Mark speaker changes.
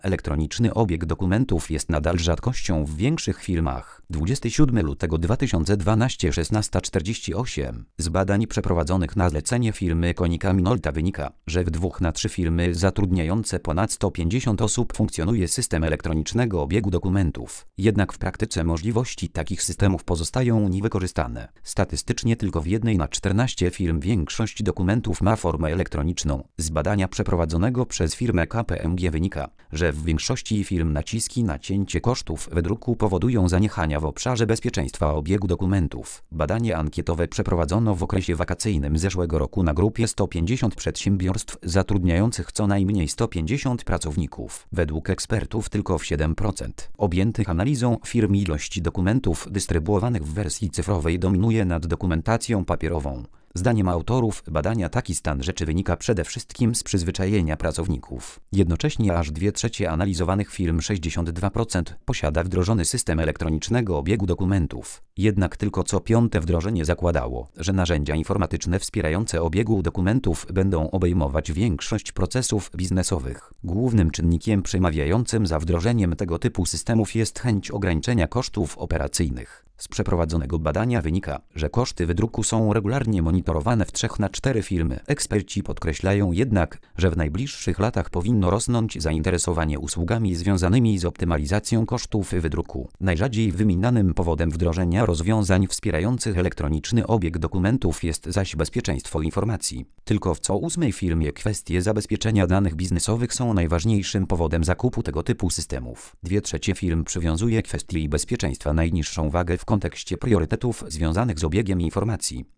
Speaker 1: Elektroniczny obieg dokumentów jest nadal rzadkością w większych firmach. 27 lutego 2012 16:48. Z badań przeprowadzonych na zlecenie firmy Konica Minolta wynika, że w 2 na 3 firmy zatrudniające ponad 150 osób funkcjonuje system elektronicznego obiegu dokumentów. Jednak w praktyce możliwości takich systemów pozostają niewykorzystane. Statystycznie tylko w 1 na 14 firm większość dokumentów ma formę elektroniczną. Z badania przeprowadzonego przez firmę KPMG wynika, że w większości firm naciski na cięcie kosztów wydruku powodują zaniechania w obszarze bezpieczeństwa obiegu dokumentów. Badanie ankietowe przeprowadzono w okresie wakacyjnym zeszłego roku na grupie 150 przedsiębiorstw zatrudniających co najmniej 150 pracowników. Według ekspertów tylko w 7% objętych analizą firm ilość dokumentów dystrybuowanych w wersji cyfrowej dominuje nad dokumentacją papierową. Zdaniem autorów badania taki stan rzeczy wynika przede wszystkim z przyzwyczajenia pracowników. Jednocześnie aż 2/3 analizowanych firm 62% posiada wdrożony system elektronicznego obiegu dokumentów. Jednak tylko co 5. wdrożenie zakładało, że narzędzia informatyczne wspierające obiegu dokumentów będą obejmować większość procesów biznesowych. Głównym czynnikiem przemawiającym za wdrożeniem tego typu systemów jest chęć ograniczenia kosztów operacyjnych. Z przeprowadzonego badania wynika, że koszty wydruku są regularnie monitorowane w 3 na 4 firmy. Eksperci podkreślają jednak, że w najbliższych latach powinno rosnąć zainteresowanie usługami związanymi z optymalizacją kosztów wydruku. Najrzadziej wymienianym powodem wdrożenia rozwiązań wspierających elektroniczny obieg dokumentów jest zaś bezpieczeństwo informacji. Tylko w co 8 firmie kwestie zabezpieczenia danych biznesowych są najważniejszym powodem zakupu tego typu systemów. 2/3 firm przywiązuje kwestii bezpieczeństwa najniższą wagę w kontekście priorytetów związanych z obiegiem informacji.